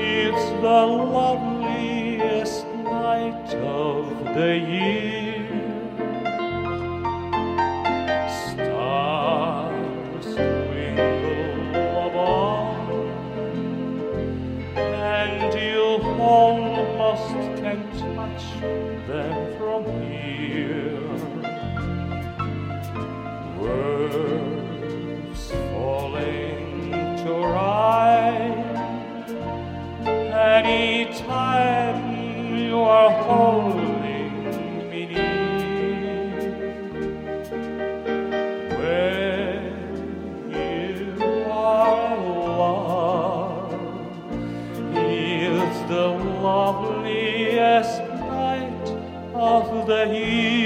It's the loveliest night of the year. Stars twinkle above, and you almost can touch them from here. Words falling to rhyme anytime you are holding me near. When you are alone, it's the loveliest night of the year.